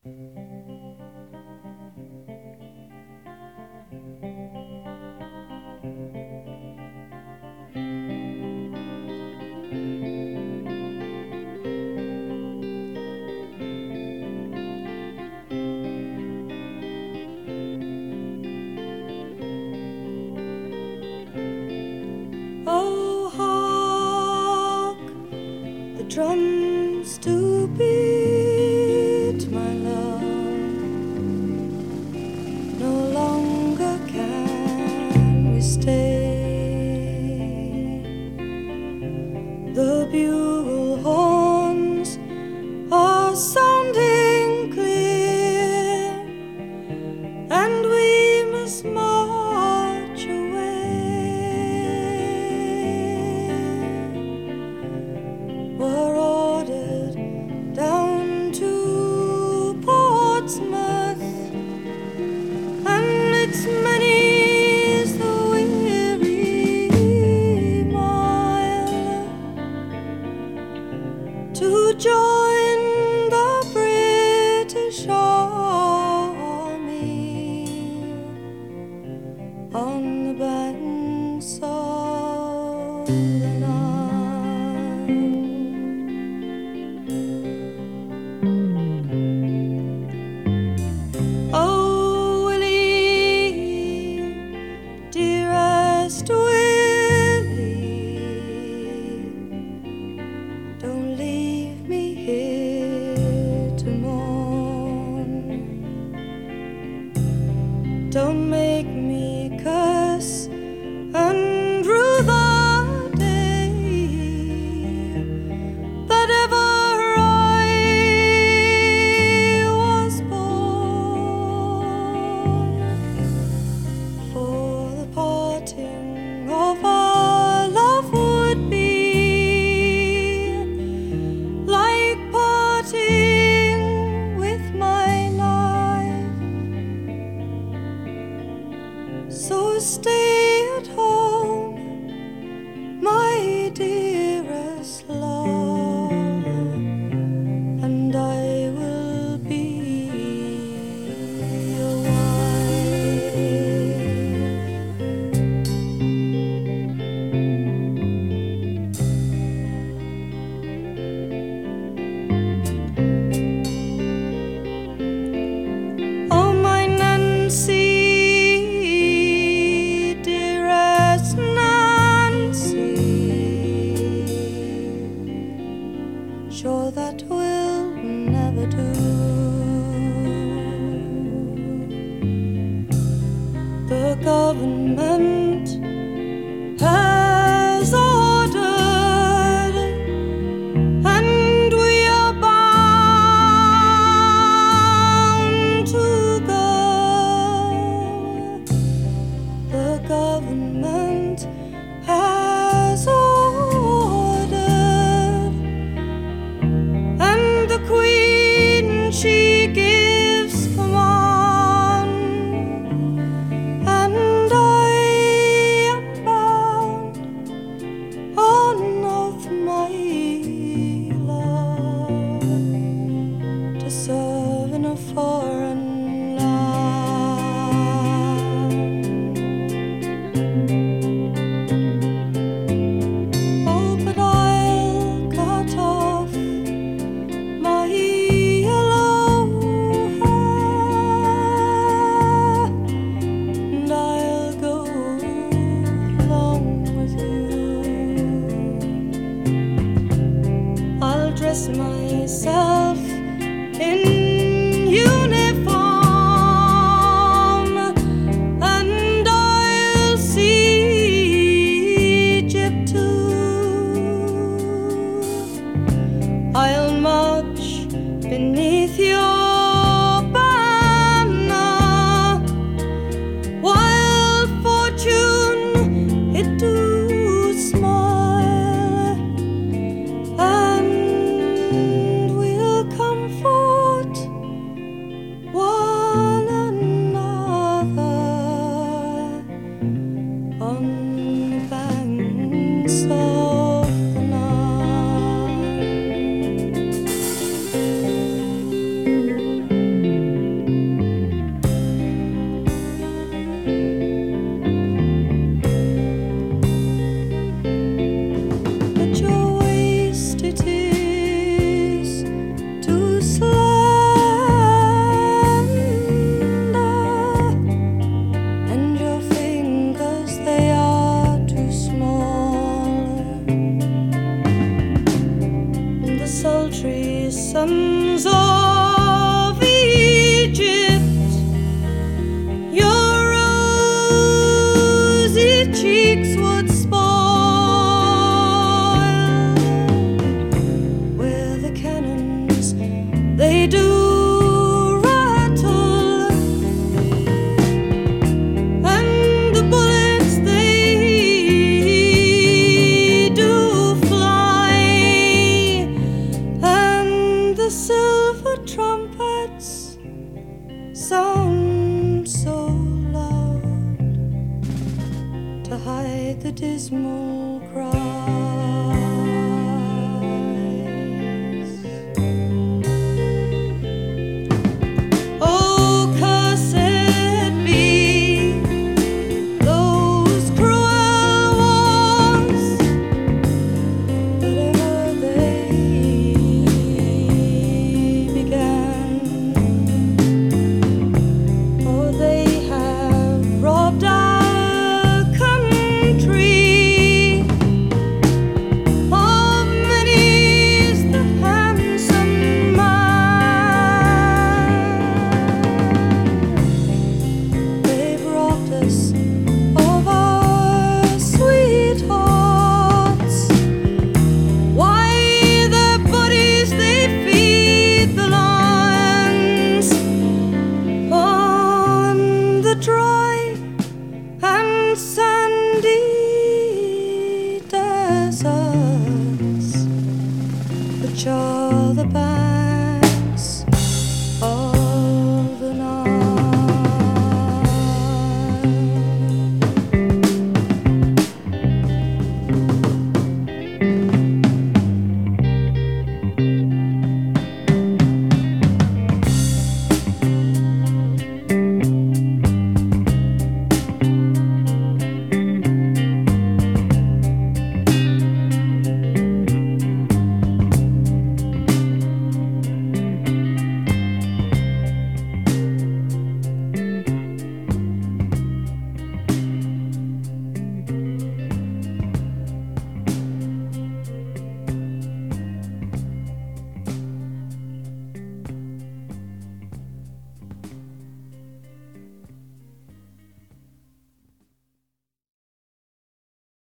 Oh, hark, the drums do beat, my love. No longer can we stay. The bugle horns are sounding clear, and we must march away. We're ordered down to Portsmouth, and it's many's the weary mile to join the British Army on the banks of the Nile. Oh, Willie, dearest Willie, don't leave me here to mourn. Don't make me curse and rue the day that ever I was born. For the parting of our love would be like parting with my life. So stay at home, my dearest love, and I will be your wife. Oh, my Nancy, dearest Nancy, sure that will never do. The government has ordered, and we are bound to go. The government has ordered, and the Queen, she gives command, and I am bound on oath, my love, to serve in a foreign land. Oh, but I'll cut off my yellow hair, and I'll go along with you. I'll dress myself in uniform dismal cry.